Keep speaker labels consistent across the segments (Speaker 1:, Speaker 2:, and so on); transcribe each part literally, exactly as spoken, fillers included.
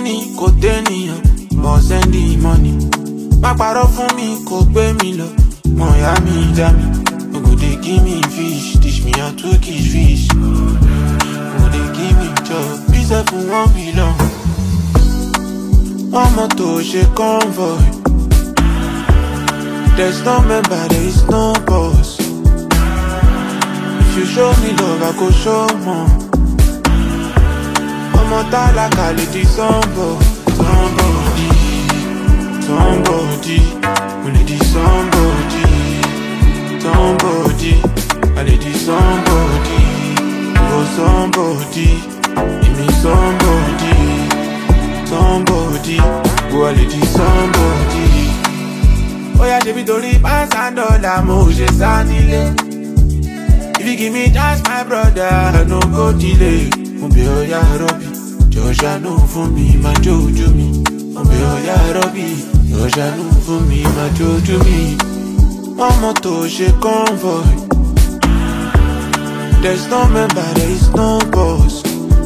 Speaker 1: money, kò tẹ́nìyàn, but send the money. Má parọ́ fún mi, kò gbé mi lọ, mọ̀ ya mi já mi. No go dey give me fish, teach me how to kiss fish. No go dey give me job, be self won't belong. One motor, she convoy. There's no member, there is no boss. If you show me love, I go show more. I'm a talaka, lady, somebody, somebody, somebody, lady, somebody, somebody, I lady, somebody, oh somebody, give me somebody, somebody, oh I lady, somebody. Oh yeah, baby, don't leave pass and all I'm just anile. If you give me chance, my brother, no go delay. Mbe oh yeah, Robbie, Joshua no for me, my Jojo me. Mbe oh yeah, Robbie, Joshua no for me, my Jojo me. Mama to she convoy. There's no member, there is no boss.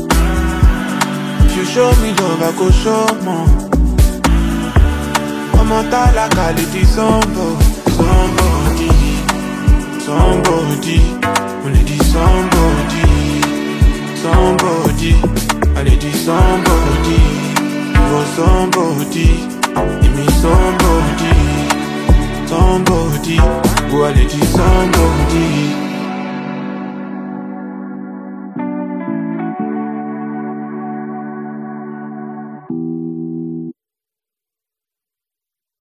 Speaker 1: If you show me love, I go show more. I'm a talaka, lady, somebody, somebody, somebody, lady, somebody, somebody, I lady, somebody, oh somebody, give me somebody, somebody, oh I lady, somebody.